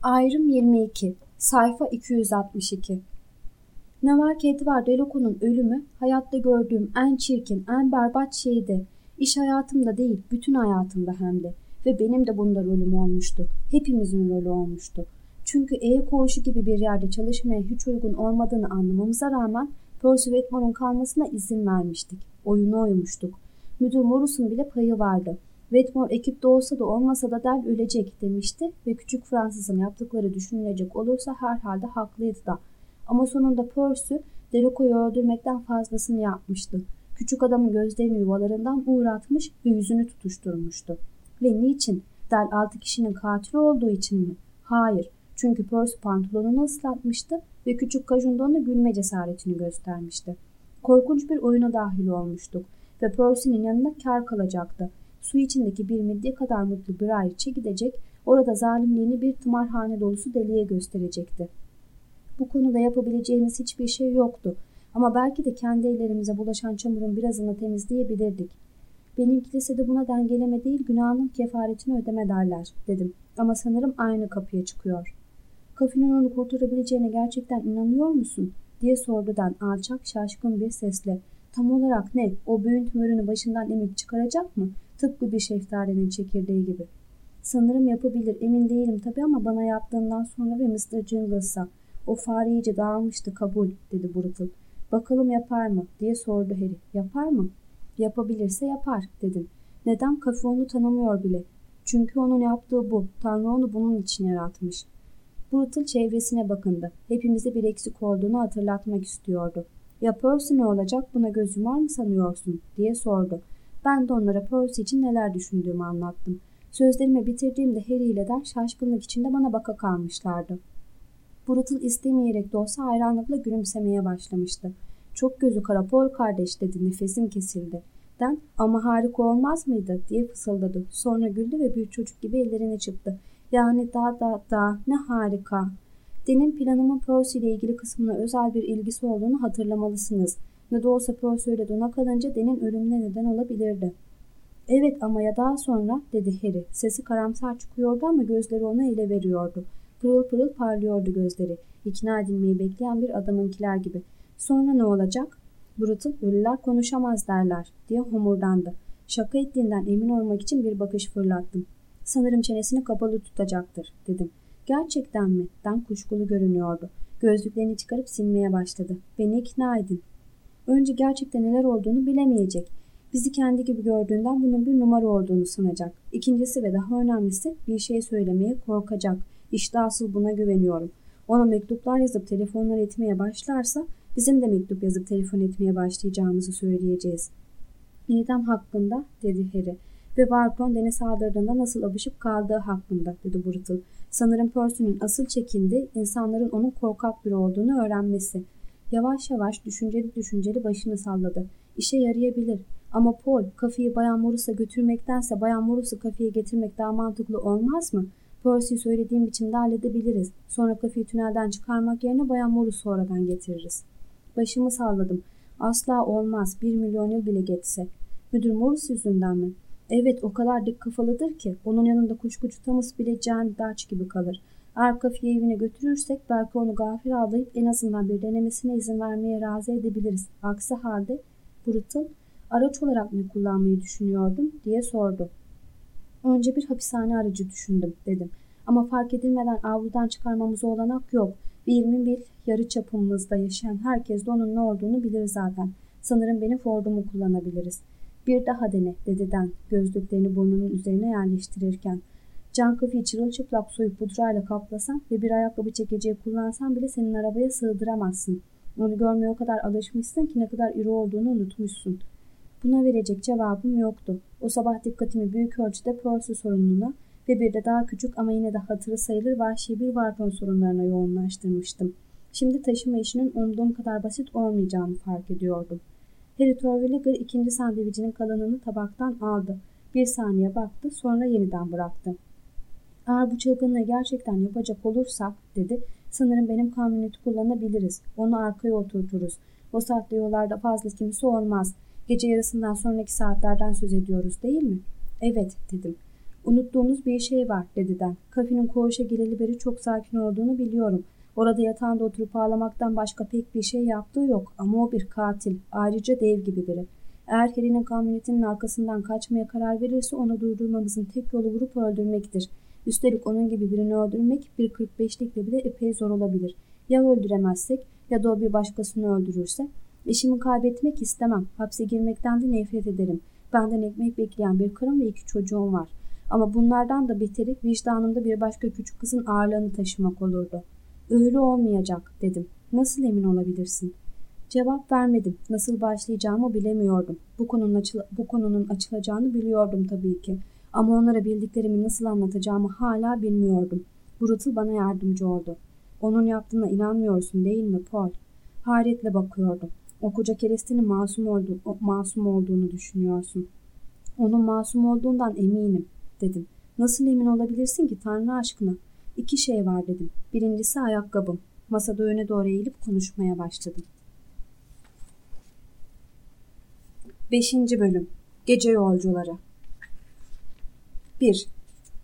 Ayrım 22, sayfa 262. Ne var ki Edward Delacroix'un ölümü hayatta gördüğüm en çirkin, en berbat şeydi. İş hayatımda değil, bütün hayatımda hem de. Ve benim de bunda rolüm olmuştu. Hepimizin rolü olmuştu. Çünkü koğuşu gibi bir yerde çalışmaya hiç uygun olmadığını anlamamıza rağmen Percy Wetmore'un kalmasına izin vermiştik. Oyunu oymuştuk. Müdür Morris'un bile payı vardı. Wetmore ekipte olsa da olmasa da Del ölecek demişti ve küçük Fransız'ın yaptıkları düşünülecek olursa herhalde haklıydı da. Ama sonunda Percy, Delacroix'u öldürmekten fazlasını yapmıştı. Küçük adamın gözlerini yuvalarından uğratmış ve yüzünü tutuşturmuştu. Ve niçin? Del 6 kişinin katili olduğu için mi? Hayır. Çünkü Percy pantolonunu ıslatmıştı ve küçük Kajun da ona gülme cesaretini göstermişti. Korkunç bir oyuna dahil olmuştuk ve Percy'nin yanında kar kalacaktı. Su içindeki bir midye kadar mutlu bir ayrıça gidecek, orada zalimliğini bir tımarhane dolusu deliye gösterecekti. Bu konuda yapabileceğimiz hiçbir şey yoktu ama belki de kendi ellerimize bulaşan çamurun birazını temizleyebilirdik. Benim kilisede buna dengeleme değil günahının kefaretini ödeme derler dedim ama sanırım aynı kapıya çıkıyor. Kafinin onu kurtarabileceğine gerçekten inanıyor musun diye sordu Dan alçak şaşkın bir sesle. Tam olarak ne? O büyün tümörünü başından emip çıkaracak mı? Tıpkı bir şeftalinin çekirdeği gibi. Sanırım yapabilir. Emin değilim tabii ama bana yaptığından sonra ve Mr. Jingles'a. O fare iyice dağılmıştı kabul dedi Brutal. Bakalım yapar mı diye sordu Harry. Yapar mı? Yapabilirse yapar dedim. Neden? Kafe onu tanımıyor bile. Çünkü onun yaptığı bu. Tanrı onu bunun için yaratmış. Brutal çevresine bakındı. Hepimize bir eksik olduğunu hatırlatmak istiyordu. Ya Percy ne olacak buna göz yumar mı sanıyorsun diye sordu. Ben de onlara Percy için neler düşündüğümü anlattım. Sözlerimi bitirdiğimde Harry ile Der şaşkınlık içinde bana baka kalmışlardı. Brutal istemeyerek de olsa hayranlıkla gülümsemeye başlamıştı. Çok gözü kara Paul kardeş dedi, nefesim kesildi. Den ama harika olmaz mıydı diye fısıldadı. Sonra güldü ve bir çocuk gibi ellerini çırptı. Yani da ne harika. Den'in planımın Percy ile ilgili kısmına özel bir ilgisi olduğunu hatırlamalısınız. Ne de olsa Percy öyle dona kalınca Den'in ölümüne neden olabilirdi. Evet ama ya daha sonra dedi Harry. Sesi karamsar çıkıyordu ama gözleri ona ele veriyordu. Pırıl pırıl parlıyordu gözleri. İkna edilmeyi bekleyen bir adamınkiler gibi. Sonra ne olacak? Brutal ölüler konuşamaz derler diye homurdandı. Şaka ettiğinden emin olmak için bir bakış fırlattım. Sanırım çenesini kapalı tutacaktır dedim. Gerçekten mi? Dan kuşkulu görünüyordu. Gözlüklerini çıkarıp silmeye başladı. Beni ikna edin. Önce gerçekten neler olduğunu bilemeyecek. Bizi kendi gibi gördüğünden bunun bir numara olduğunu sanacak. İkincisi ve daha önemlisi bir şey söylemeye korkacak. İşte asıl buna güveniyorum. Ona mektuplar yazıp telefonlar etmeye başlarsa bizim de mektup yazıp telefon etmeye başlayacağımızı söyleyeceğiz. İdam hakkında dedi Harry ve Warton Den'e saldırdığında nasıl abışıp kaldığı hakkında dedi Brutal. Sanırım Percy'nin asıl çekindiği insanların onun korkak biri olduğunu öğrenmesi. Yavaş yavaş düşünceli başını salladı. İşe yarayabilir. Ama Paul, kafeyi Bayan Morris'a götürmektense Bayan Morris'u kafeye getirmek daha mantıklı olmaz mı? Percy'yi söylediğim biçimde halledebiliriz. Sonra kafeyi tünelden çıkarmak yerine Bayan Morris'u sonradan getiririz. Başımı salladım. Asla olmaz. 1 milyon yıl bile geçse. Müdür Morris yüzünden mi? Evet, o kadar dik kafalıdır ki onun yanında kuşkucu Thomas bile Can Dutch gibi kalır. Eğer kafeyi evine götürürsek belki onu gafil avlayıp en azından bir denemesine izin vermeye razı edebiliriz. Aksi halde Brutal, araç olarak ne kullanmayı düşünüyordum diye sordu. Önce bir hapishane aracı düşündüm dedim. Ama fark edilmeden avludan çıkarmamıza olanak yok. 20 mil yarı çapımızda yaşayan herkes de onun ne olduğunu bilir zaten. Sanırım benim Ford'umu kullanabiliriz. Bir daha dene dedi Dan gözlüklerini burnunun üzerine yerleştirirken. Can kafayı çırılçıplak soyup pudrayla kaplasan ve bir ayakkabı çekeceği kullansan bile senin arabaya sığdıramazsın. Onu görmeye o kadar alışmışsın ki ne kadar iri olduğunu unutmuşsun. Buna verecek cevabım yoktu. O sabah dikkatimi büyük ölçüde Percy sorununa ve bir de daha küçük ama yine de hatırı sayılır vahşi bir Wharton sorunlarına yoğunlaştırmıştım. Şimdi taşıma işinin umduğum kadar basit olmayacağını fark ediyordum. Harry Terwilliger ikinci sandviçinin kalanını tabaktan aldı. Bir saniye baktı, sonra yeniden bıraktı. Eğer bu çılgınlığı gerçekten yapacak olursak, dedi, sanırım benim kamyoneti kullanabiliriz. Onu arkaya oturturuz. O saatte yollarda fazla kimse olmaz. Gece yarısından sonraki saatlerden söz ediyoruz değil mi? Evet, dedim. Unuttuğunuz bir şey var dedi Dan. Kafenin koğuşa gireli beri çok sakin olduğunu biliyorum. Orada yatağında oturup ağlamaktan başka pek bir şey yaptığı yok ama o bir katil. Ayrıca dev gibi biri. Eğer Harry'nin kamyonetinin arkasından kaçmaya karar verirse onu durdurmamızın tek yolu vurup öldürmektir. Üstelik onun gibi birini öldürmek bir 45'likle bile epey zor olabilir. Ya öldüremezsek ya da o bir başkasını öldürürse? İşimi kaybetmek istemem. Hapse girmekten de nefret ederim. Benden ekmek bekleyen bir karım ve 2 çocuğum var. Ama bunlardan da beteri vicdanımda bir başka küçük kızın ağırlığını taşımak olurdu. Öyle olmayacak dedim. Nasıl emin olabilirsin? Cevap vermedim. Nasıl başlayacağımı bilemiyordum. Bu konunun açılacağını biliyordum tabii ki. Ama onlara bildiklerimi nasıl anlatacağımı hala bilmiyordum. Brutal bana yardımcı oldu. Onun yaptığına inanmıyorsun değil mi Paul? Hayretle bakıyordum. O koca kerestenin masum olduğunu düşünüyorsun. Onun masum olduğundan eminim dedim. Nasıl emin olabilirsin ki Tanrı aşkına? 2 şey var dedim. Birincisi ayakkabım. Masada öne doğru eğilip konuşmaya başladım. 5. Bölüm Gece Yolcuları 1.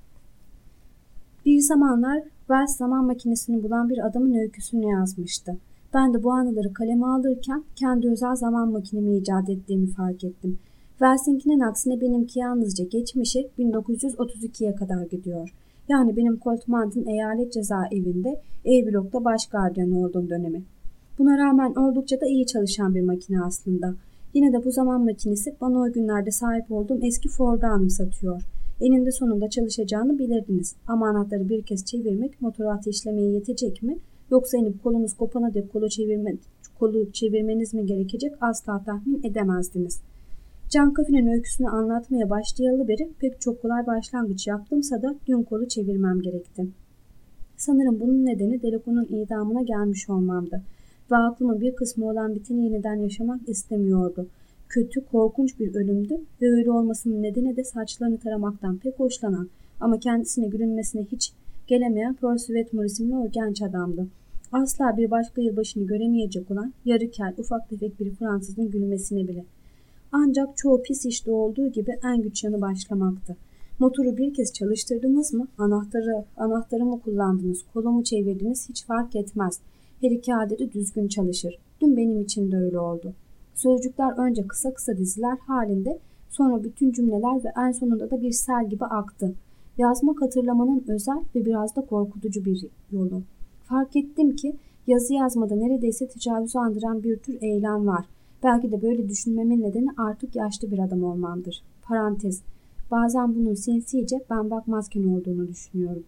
Bir zamanlar Wells zaman makinesini bulan bir adamın öyküsünü yazmıştı. Ben de bu anıları kaleme alırken kendi özel zaman makinemi icat ettiğimi fark ettim. Wells'inkinin aksine benimki yalnızca geçmişe 1932'ye kadar gidiyor. Yani benim Colt Mountain Eyalet Cezaevi'nde E-Blok'ta baş gardiyan olduğum dönemi. Buna rağmen oldukça da iyi çalışan bir makine aslında. Yine de bu zaman makinesi bana o günlerde sahip olduğum eski Ford'u anımsatıyor. Eninde sonunda çalışacağını bilirdiniz. Ama anahtarı bir kez çevirmek motoru ateşlemeye yetecek mi? Yoksa inip kolunuz kopana dek kolu çevirmeniz mi gerekecek asla tahmin edemezdiniz. Can Coffey'nin öyküsünü anlatmaya başlayalı beri pek çok kolay başlangıç yaptımsa da dün kolu çevirmem gerekti. Sanırım bunun nedeni Delacour'un idamına gelmiş olmamdı. Ve aklımın bir kısmı olan biteni yeniden yaşamak istemiyordu. Kötü, korkunç bir ölümdü ve öyle olmasının nedeni de saçlarını taramaktan pek hoşlanan ama kendisine gülünmesine hiç gelemeyen Percy Wetmore isimli o genç adamdı. Asla bir başka yılbaşını göremeyecek olan yarı kel, ufak tefek bir Fransızın gülmesine bile. Ancak çoğu pis işte olduğu gibi en güç yanı başlamaktı. Motoru bir kez çalıştırdınız mı? Anahtarı mı kullandınız? Kolumu çevirdiniz? Hiç fark etmez. Her iki adeti düzgün çalışır. Dün benim için de öyle oldu. Sözcükler önce kısa kısa diziler halinde, sonra bütün cümleler ve en sonunda da bir sel gibi aktı. Yazmak hatırlamanın özel ve biraz da korkutucu bir yolu. Fark ettim ki yazı yazmada neredeyse tecavüzü andıran bir tür eylem var. Belki de böyle düşünmemin nedeni artık yaşlı bir adam olmamdır. Parantez. Bazen bunun sinsice ben bakmazken olduğunu düşünüyorum.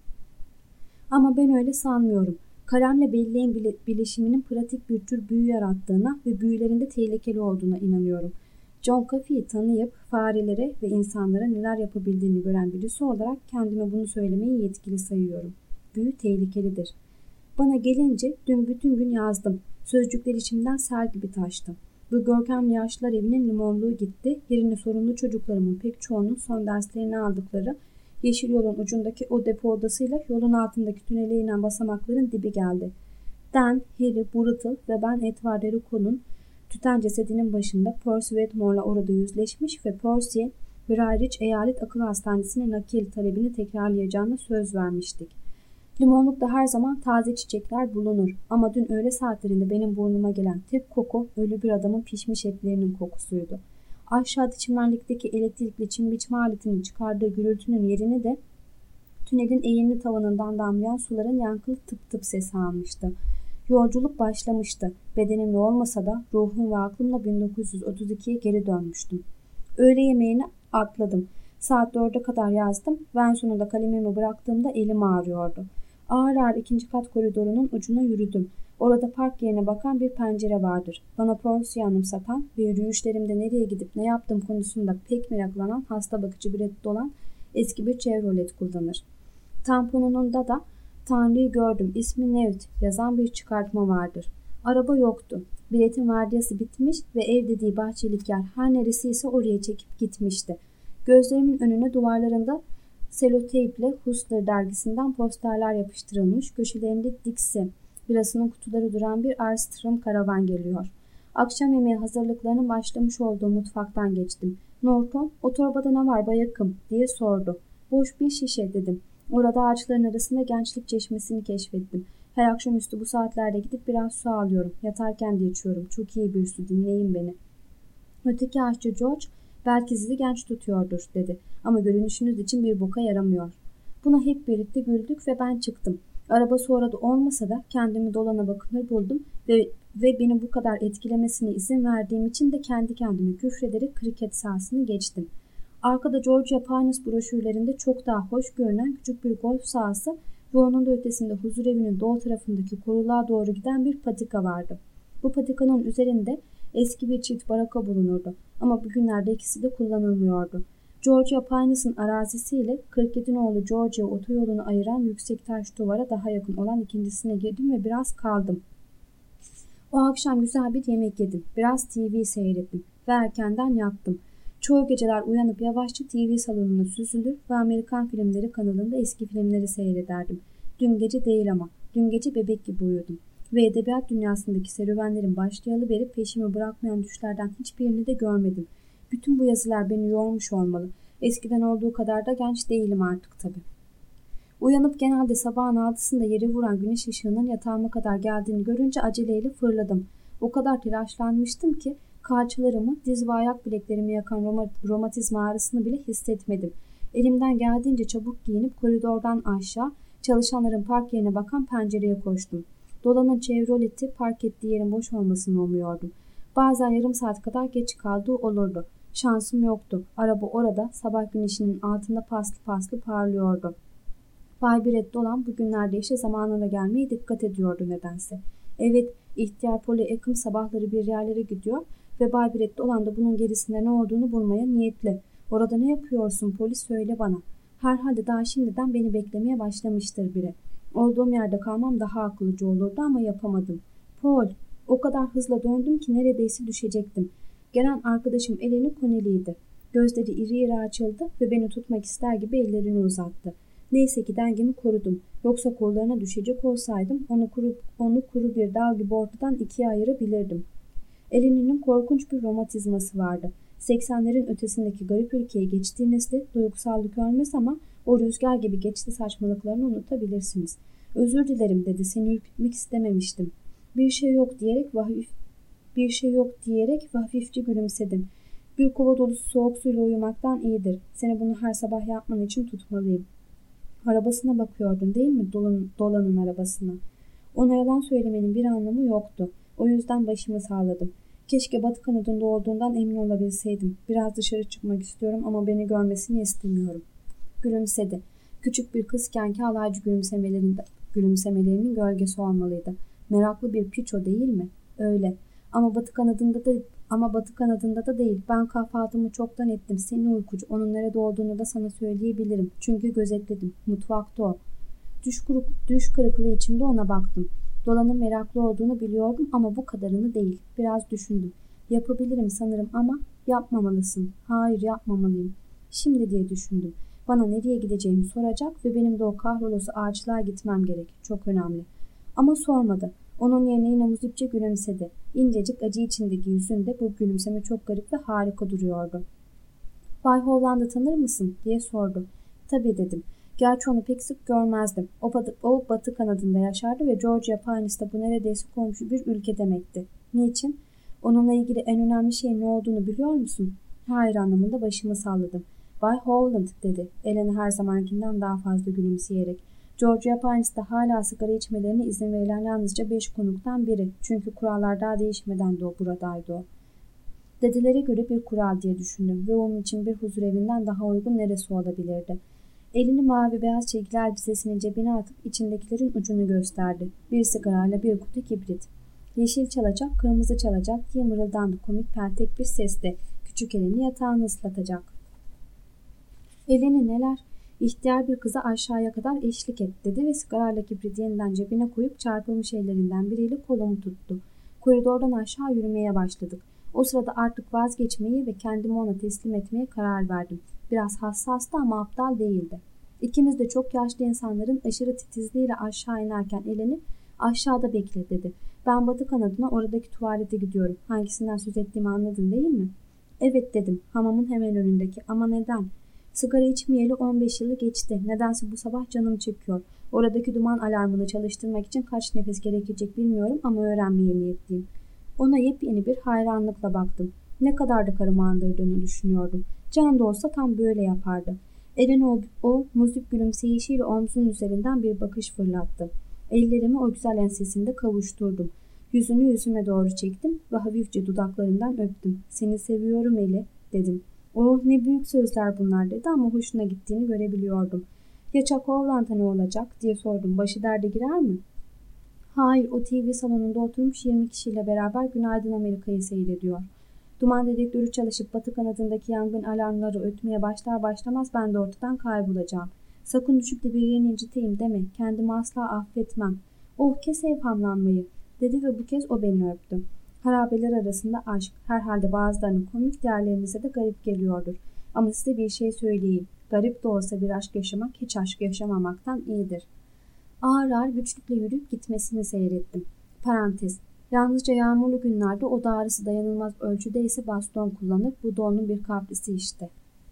Ama ben öyle sanmıyorum. Kalemle belleğin bileşiminin pratik bir tür büyü yarattığına ve büyülerinde tehlikeli olduğuna inanıyorum. John Coffey'i tanıyıp farelere ve insanlara neler yapabildiğini gören birisi olarak kendime bunu söylemeyi yetkili sayıyorum. Büyü tehlikelidir. Bana gelince dün bütün gün yazdım. Sözcükler içimden sel gibi taştı. Bu görkemli yaşlılar evinin limonluğu gitti. Yerine sorunlu çocuklarımın pek çoğunun son derslerini aldıkları yeşil yolun ucundaki o depo odasıyla yolun altındaki tünele inen basamakların dibi geldi. Dan, Harry, Brutal ve ben Edward Delacour'un tüten cesedinin başında Percy Wetmore'la orada yüzleşmiş ve Percy'ye Briarwich Eyalet Akıl Hastanesi'ne nakil talebini tekrarlayacağına söz vermiştik. Limonlukta her zaman taze çiçekler bulunur ama dün öğle saatlerinde benim burnuma gelen tek koku ölü bir adamın pişmiş etlerinin kokusuydu. Aşağıda çimenlikteki elektrikli çim biçme aletinin çıkardığı gürültünün yerini de tünelin eğimli tavanından damlayan suların yankılı tıp tıp sesi almıştı. Yolculuk başlamıştı. Bedenimle olmasa da ruhum ve aklımla 1932'ye geri dönmüştüm. Öğle yemeğini atladım. Saat 4'e kadar yazdım ve en sonunda kalemimi bıraktığımda elim ağrıyordu. Ağır ağır 2. kat koridorunun ucuna yürüdüm. Orada park yerine bakan bir pencere vardır. Bana Percy'yi anımsatan ve yürüyüşlerimde nereye gidip ne yaptığım konusunda pek meraklanan hasta bakıcı bileti olan eski bir Chevrolet kullanır. Tamponununda da "Tanrı'yı gördüm, ismi Nevt" yazan bir çıkartma vardır. Araba yoktu. Biletin vardiyası bitmiş ve ev dediği bahçelik yer her neresiyse oraya çekip gitmişti. Gözlerimin önüne duvarlarında seloteyple Hustler dergisinden posterler yapıştırılmış, köşelerinde Dixie birasının kutuları duran bir Armstrong karavan geliyor. Akşam yemeği hazırlıklarının başlamış olduğu mutfaktan geçtim. Norton, "O torbada ne var bayakım?" diye sordu. Boş bir şişe dedim. Orada ağaçların arasında gençlik çeşmesini keşfettim. Her akşamüstü bu saatlerde gidip biraz su alıyorum. Yatarken de içiyorum. Çok iyi bir su, dinleyin beni. Öteki aşçı George, belki sizi genç tutuyordur dedi. Ama görünüşünüz için bir boka yaramıyor. Buna hep birlikte güldük ve ben çıktım. Araba sonra da olmasa da kendimi dolana bakınır buldum ve beni bu kadar etkilemesine izin verdiğim için de kendi kendime küfrederek kriket sahasını geçtim. Arkada Georgia Pines broşürlerinde çok daha hoş görünen küçük bir golf sahası ve onun da ötesinde huzurevinin doğu tarafındaki koruluğa doğru giden bir patika vardı. Bu patikanın üzerinde eski bir çift baraka bulunurdu ama bugünlerde ikisi de kullanılmıyordu. Georgia Pines'ın arazisiyle 47 nolu Georgia otoyolunu ayıran yüksek taş duvara daha yakın olan ikincisine girdim ve biraz kaldım. O akşam güzel bir yemek yedim. Biraz TV seyrettim ve erkenden yattım. Çoğu geceler uyanıp yavaşça TV salonuna süzülür ve Amerikan filmleri kanalında eski filmleri seyrederdim. Dün gece değil ama. Dün gece bebek gibi uyudum. Ve edebiyat dünyasındaki serüvenlerin başlayalı verip peşimi bırakmayan düşlerden hiçbirini de görmedim. Bütün bu yazılar beni yormuş olmalı. Eskiden olduğu kadar da genç değilim artık tabii. Uyanıp genelde sabahın 6'sında yere vuran güneş ışığının yatağıma kadar geldiğini görünce aceleyle fırladım. O kadar telaşlanmıştım ki kalçalarımı, diz ve ayak bileklerimi yakan romatizma ağrısını bile hissetmedim. Elimden geldiğince çabuk giyinip koridordan aşağı, çalışanların park yerine bakan pencereye koştum. Dolan'ın Chevrolet'i park ettiği yerin boş olmasını umuyordum. Bazen yarım saat kadar geç kaldığı olurdu. Şansım yoktu. Araba orada, sabah güneşinin altında paslı paslı parlıyordu. Bay Brett Dolan bugünlerde işe zamanında gelmeye dikkat ediyordu nedense. Evet, ihtiyar Polly Ekim sabahları bir yerlere gidiyor ve Bay Brett Dolan da bunun gerisinde ne olduğunu bulmaya niyetli. Orada ne yapıyorsun Polly, söyle bana. Herhalde daha şimdiden beni beklemeye başlamıştır biri. Olduğum yerde kalmam daha akıllıca olurdu ama yapamadım. Paul, o kadar hızla döndüm ki neredeyse düşecektim. Gelen arkadaşım Eleni Connelly'ydi. Gözleri iri iri açıldı ve beni tutmak ister gibi ellerini uzattı. Neyse ki dengemi korudum. Yoksa kollarına düşecek olsaydım onu kuru bir dal gibi ortadan ikiye ayırabilirdim. Eleni'nin korkunç bir romatizması vardı. 80'lerin ötesindeki garip ülkeye geçtiğinizde duygusallık ölmez ama o rüzgar gibi geçti saçmalıklarını unutabilirsiniz. Özür dilerim dedi, seni ürkütmek istememiştim. Bir şey yok diyerek hafifçe gülümsedim. Bir kova dolusu soğuk suyla uyumaktan iyidir. Seni bunu her sabah yapman için tutmalıyım. Arabasına bakıyordun değil mi? Dolan'ın arabasına. Ona yalan söylemenin bir anlamı yoktu. O yüzden başımı sağladım. Keşke batı kanadında olduğundan emin olabilseydim. Biraz dışarı çıkmak istiyorum ama beni görmesini istemiyorum. Gülümsedi. Küçük bir kızkenki alaycı gülümsemelerinin gölgesi olmalıydı. Meraklı bir piço değil mi? Öyle. Ama batı kanadında da değil. Ben kahvaltımı çoktan ettim. Senin uykucu. Onun nerede olduğunu da sana söyleyebilirim. Çünkü gözetledim. Mutfakta o. Düş kırıklığı içinde ona baktım. Dolan'ın meraklı olduğunu biliyordum ama bu kadarını değil. Biraz düşündüm. Yapabilirim sanırım ama yapmamalısın. Hayır, yapmamalıyım. Şimdi diye düşündüm. Bana nereye gideceğimi soracak ve benim de o kahrolası ağaçlığa gitmem gerek. Çok önemli. Ama sormadı. Onun yerine yine muzipçe gülümsedi. İncecik acı içindeki yüzünde bu gülümseme çok garip ve harika duruyordu. Bay Holland'ı tanır mısın diye sordu. Tabii dedim. Gerçi onu pek sık görmezdim. O batı kanadında yaşardı ve Georgia Pines'ta bu neredeyse komşu bir ülke demekti. Niçin? Onunla ilgili en önemli şeyin ne olduğunu biliyor musun? Hayır anlamında başımı salladım. Bay Holland dedi. Eleni her zamankinden daha fazla gülümseyerek. Georgia Pines'ta hala sigara içmelerine izin verilen yalnızca 5 konuktan biri. Çünkü kurallar daha değişmeden de buradaydı o. Dedilere göre bir kural diye düşündüm ve onun için bir huzurevinden daha uygun neresi olabilirdi? Elini mavi beyaz çizgili elbisesinin cebine atıp içindekilerin ucunu gösterdi. Bir sigarayla bir kutu kibrit. Yeşil çalacak, kırmızı çalacak diye mırıldandı komik peltek bir sesle. Küçük elini yatağını ıslatacak. Eleni neler? İhtiyar bir kıza aşağıya kadar eşlik et dedi ve sigarayla kibriti yeniden cebine koyup çarpılmış ellerinden biriyle kolumu tuttu. Koridordan aşağı yürümeye başladık. O sırada artık vazgeçmeyi ve kendimi ona teslim etmeye karar verdim. Biraz hassastı ama aptal değildi. İkimiz de çok yaşlı insanların aşırı titizliğiyle aşağı inerken Eleni aşağıda bekle dedi. Ben batı kanadına oradaki tuvalete gidiyorum. Hangisinden söz ettiğimi anladın değil mi? Evet dedim. Hamamın hemen önündeki. Ama neden? Sigara içmeyeli 15 yılı geçti. Nedense bu sabah canım çekiyor. Oradaki duman alarmını çalıştırmak için kaç nefes gerekecek bilmiyorum ama öğrenmeye niyetliyim. Ona yepyeni bir hayranlıkla baktım. Ne kadar da karımı andırdığını düşünüyordum. Can da olsa tam böyle yapardı. Eline o muzip gülümseyişiyle omzunun üzerinden bir bakış fırlattı. Ellerimi o güzel ensesinde kavuşturdum. Yüzünü yüzüme doğru çektim ve hafifçe dudaklarından öptüm. Seni seviyorum Eli, dedim. Oh ne büyük sözler bunlar dedi ama hoşuna gittiğini görebiliyordum. Ya Çakovlant'a ne olacak diye sordum. Başı derde girer mi? Hayır, o TV salonunda oturmuş 20 kişiyle beraber Günaydın Amerika'yı seyrediyor. Duman dedektörü çalışıp batı kanadındaki yangın alarmları ötmeye başlar başlamaz ben de ortadan kaybolacağım. Sakın düşüp de bir yerini inciteyim deme. Kendimi asla affetmem. Oh kes evhamlanmayı, dedi ve bu kez o beni öptü. Harabeler arasında aşk, herhalde bazılarının komik, diğerlerinize de garip geliyordur. Ama size bir şey söyleyeyim. Garip de olsa bir aşk yaşamak hiç aşk yaşamamaktan iyidir. Ağır ağır güçlükle yürüyüp gitmesini seyrettim. Parantez. Yalnızca yağmurlu günlerde o da ağrısı dayanılmaz ölçüde ise baston kullanır. Bu da onun bir kaprisi işte.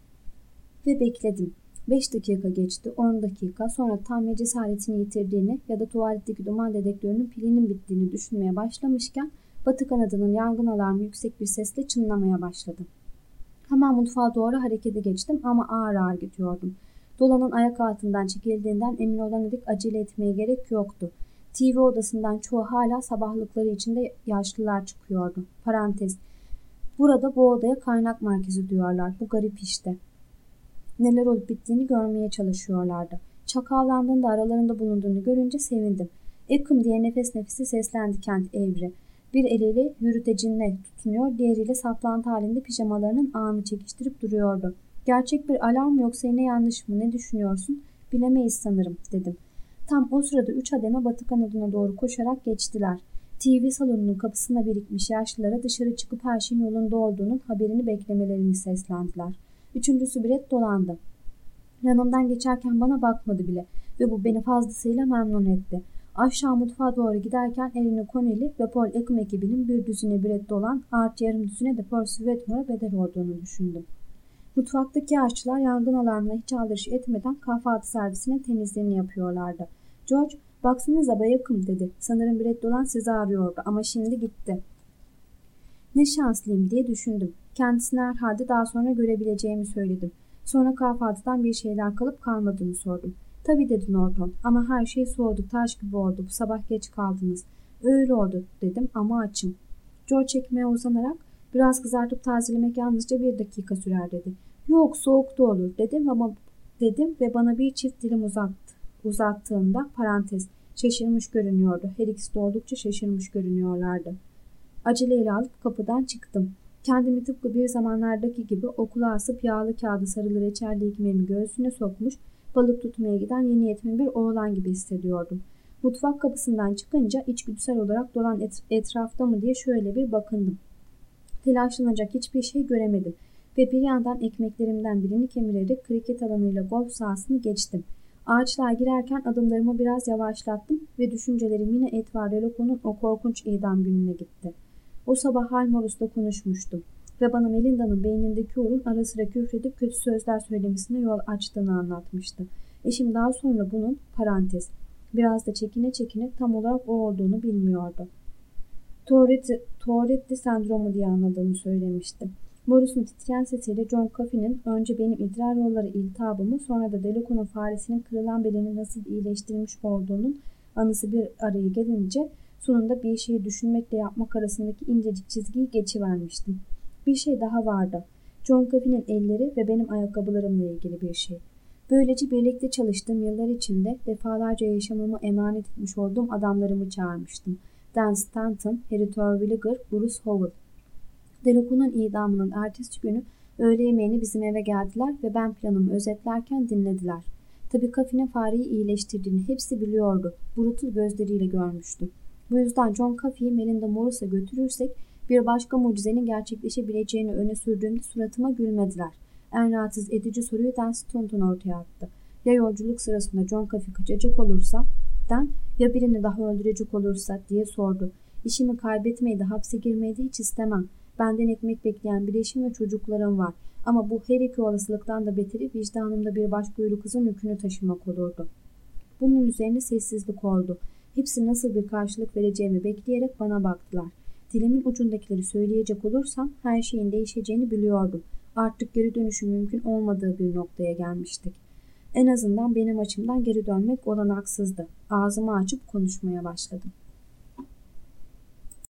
Ve bekledim. 5 dakika geçti, 10 dakika, sonra tam ve cesaretini yitirdiğini ya da tuvaletteki duman dedektörünün pilinin bittiğini düşünmeye başlamışken batı kanadının yangın alarmı yüksek bir sesle çınlamaya başladı. Hemen mutfağa doğru harekete geçtim ama ağır ağır gidiyordum. Dolanın ayak altından çekildiğinden emin olana dek acele etmeye gerek yoktu. TV odasından çoğu hala sabahlıkları içinde yaşlılar çıkıyordu. Parantez. Burada bu odaya kaynak merkezi diyorlar. Bu garip işte. Neler olup bittiğini görmeye çalışıyorlardı. Çakavlandığında aralarında bulunduğunu görünce sevindim. Ekım diye nefes nefese seslendi Kent Avery. Bir eliyle yürütecinle tutunuyor, diğeriyle saplantı halinde pijamalarının ağını çekiştirip duruyordu. Gerçek bir alarm mı yoksa yine yanlış mı? Ne düşünüyorsun? Bilemeyiz sanırım, dedim. Tam o sırada 3 ademe batı kanadına doğru koşarak geçtiler. TV salonunun kapısına birikmiş yaşlılara dışarı çıkıp her şeyin yolunda olduğunun haberini beklemelerini seslendiler. Üçüncüsü bilet dolandı. Yanımdan geçerken bana bakmadı bile ve bu beni fazlasıyla memnun etti. Aşağı mutfağa doğru giderken elini Connelly ve Paul Ekum ekibinin bir düzine bilet dolan artı yarım düzine de Percy Wetmore'a bedel olduğunu düşündüm. Mutfaktaki aşçılar yangın alarmına hiç aldırış etmeden kahvaltı servisinin temizliğini yapıyorlardı. George, baksanıza Bay Ekum, dedi. Sanırım bilet dolan sizi arıyordu ama şimdi gitti. Ne şanslıyım diye düşündüm. Kendisini herhalde daha sonra görebileceğimi söyledim. Sonra kahvaltıdan bir şeyler kalıp kalmadığını sordum. Tabii, dedi Norton, ama her şey soğudu, taş gibi oldu. Bu sabah geç kaldınız. Öyle oldu, dedim ama açım. George çekmeye uzanarak biraz kızartıp tazelemek yalnızca 1 dakika sürer, dedi. Yok, soğuk da olur, dedim ve bana bir çift dilim uzattığında parantez şaşırmış görünüyordu. Her ikisi de oldukça şaşırmış görünüyorlardı. Aceleyle alıp kapıdan çıktım. Kendimi tıpkı bir zamanlardaki gibi okula asıp yağlı kağıdı sarılı reçelli ekmeğimi göğsüne sokmuş, balık tutmaya giden yeni yetme bir oğlan gibi hissediyordum. Mutfak kapısından çıkınca içgüdüsel olarak dolan etrafta mı diye şöyle bir bakındım. Telaşlanacak hiçbir şey göremedim ve bir yandan ekmeklerimden birini kemirerek kriket alanıyla golf sahasını geçtim. Ağaçlığa girerken adımlarımı biraz yavaşlattım ve düşüncelerim yine Edward Deloco'nun o korkunç idam gününe gitti. O sabah Halmorus'la konuşmuştum ve bana Melinda'nın beynindeki uğrun ara sıra küfredip kötü sözler söylemesine yol açtığını anlatmıştı. Eşim daha sonra bunun parantez biraz da çekine çekine tam olarak o olduğunu bilmiyordu. Tourette sendromu diye anladığını söylemişti. Morris'un titreyen sesiyle John Coffey'nin önce benim idrar yolları iltihabımı sonra da Deloco'nun faresinin kırılan belini nasıl iyileştirmiş olduğunun anısı bir araya gelince sonunda bir şeyi düşünmekle yapmak arasındaki incecik çizgiyi geçivermiştim. Bir şey daha vardı. John Coffey'nin elleri ve benim ayakkabılarımla ilgili bir şey. Böylece birlikte çalıştığım yıllar içinde defalarca yaşamımı emanet etmiş olduğum adamlarımı çağırmıştım. Dan Stanton, Harry Terwilliger, Bruce Howell. Deloco'nun idamının ertesi günü öğle yemeğini bizim eve geldiler ve ben planımı özetlerken dinlediler. Tabii Coffey'nin fareyi iyileştirdiğini hepsi biliyordu. Brutal gözleriyle görmüştü. Bu yüzden John Coffey'i Melinda Morris'a götürürsek bir başka mucizenin gerçekleşebileceğini öne sürdüğümde suratıma gülmediler. En rahatsız edici soruyu Dan Stanton ortaya attı. Ya yolculuk sırasında John Coffey kaçacak olursa? Dan, ya birini daha öldürecek olursa diye sordu. İşimi kaybetmeyi de hapse girmeyi de hiç istemem. Benden ekmek bekleyen bir eşim ve çocuklarım var. Ama bu her iki olasılıktan da beteri vicdanımda bir başbuğlu kızın yükünü taşımak olurdu. Bunun üzerine sessizlik oldu. Hepsi nasıl bir karşılık vereceğimi bekleyerek bana baktılar. Dilimin ucundakileri söyleyecek olursam her şeyin değişeceğini biliyordum. Artık geri dönüşün mümkün olmadığı bir noktaya gelmiştik. En azından benim açımdan geri dönmek olanaksızdı. Ağzımı açıp konuşmaya başladım.